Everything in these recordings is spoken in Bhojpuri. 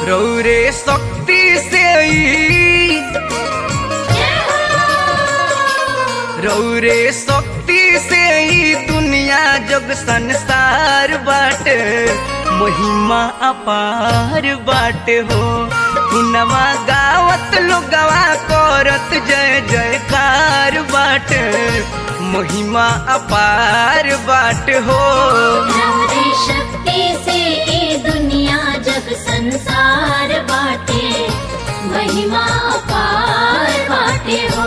रौरे शक्ति से रौरे शक्ति से ही दुनिया जग संसार बाटे महिमा अपार बाटे हो गुनवा गावत लोगवा करत जय जयकार बाटे महिमा अपार बाटे हो रौरे शक्ति से ये दुनिया जग संसार बाटे महिमा अपार बाटे हो।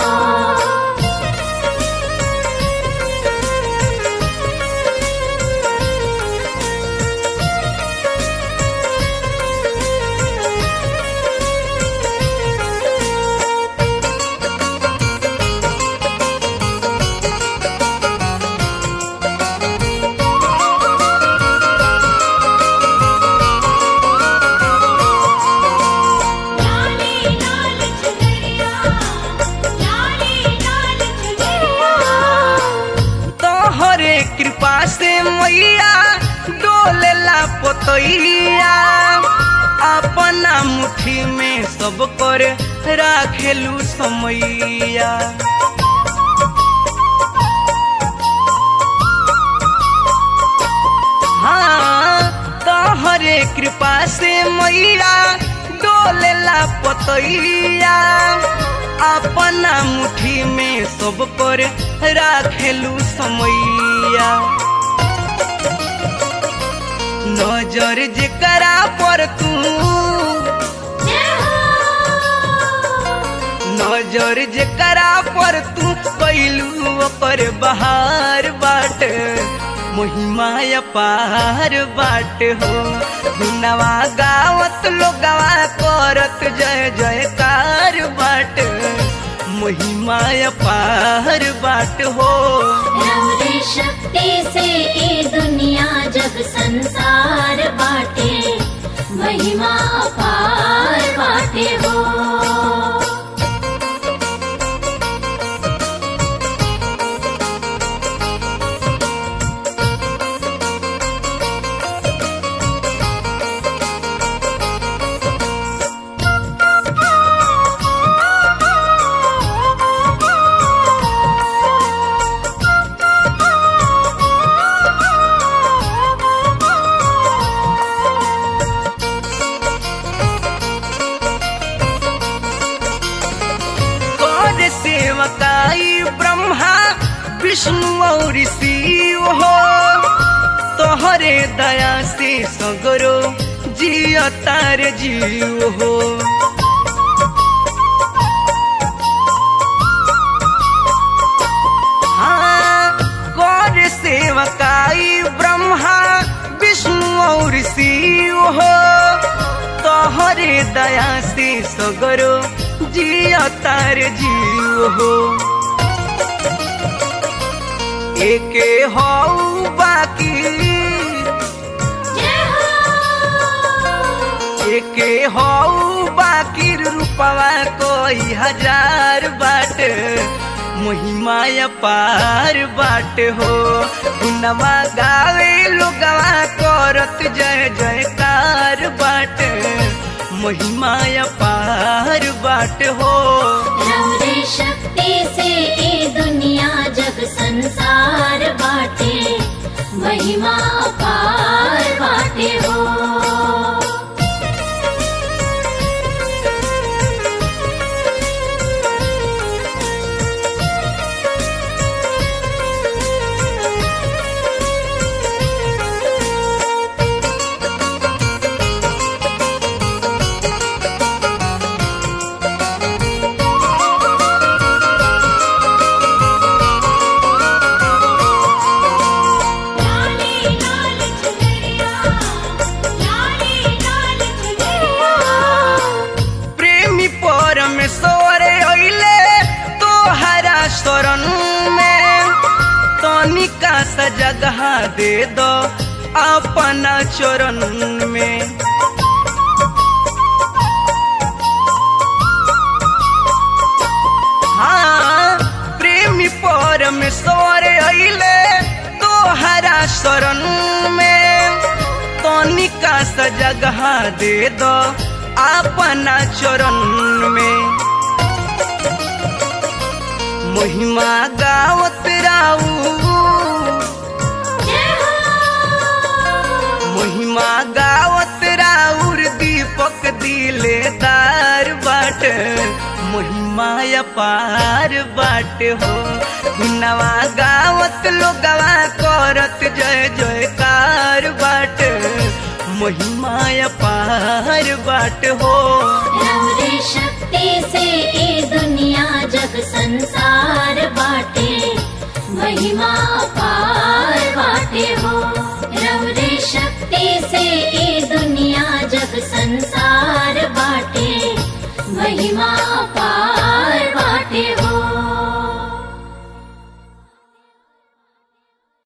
कृपा से मैया डोलेला पतैया अपना मुट्ठी में सब कर राखेलू समैया हाँ तोहरे कृपा से मैया डोलेला पतैया अपना मुट्ठी में सब कर राखेलू समैया नजर जेकरा पर तू नजर जेकरा पर तू कैलू ओकर बहार बाट महिमा अपार बाट हो गुनवा गावत लोगवा करत जय जयकार बाट महिमा अपार बाट हो रौरे शक्ति से ये दुनिया जग संसार बाटे महिमा अपार बाटे हो। सेवकाई ब्रह्मा विष्णु और शिव हो तोहरे दया से सगरो जिया तार जीव हो हाँ गौर सेवकाई ब्रह्मा विष्णु और शिव हो तोहरे दया से सगरो जिया तार जीव हो एके हो बाकी एके हो बाकी रूपवा कोई हजार बाट महिमा अपार बाट हो गुनवा गावे लोगवा करत जय जयकार बाट महिमा अपार बाट हो रौरे शक्ति से ये दुनिया जग संसार बाटे महिमा अपार बाटे हो। शरण में तनिका सा जगह दे दो अपना चरण में हाँ प्रेमी परमेश्वर अइले तोहरा शरण में तो तनिका सा जगह दे दो अपना चरण में। महिमा गावत राऊ, महिमा गावत राउर दीपक दिलेदार बाट, महिमा अपार बाट हो। गुनवा गावत लोगवा करत जय जयकार बाट, महिमा अपार बाट हो। रौरे शक्ति से ये दुनिया जग संसार बाटे, महिमा अपार बाटे हो। रौरे शक्ति से ये दुनिया जग संसार बाटे, महिमा अपार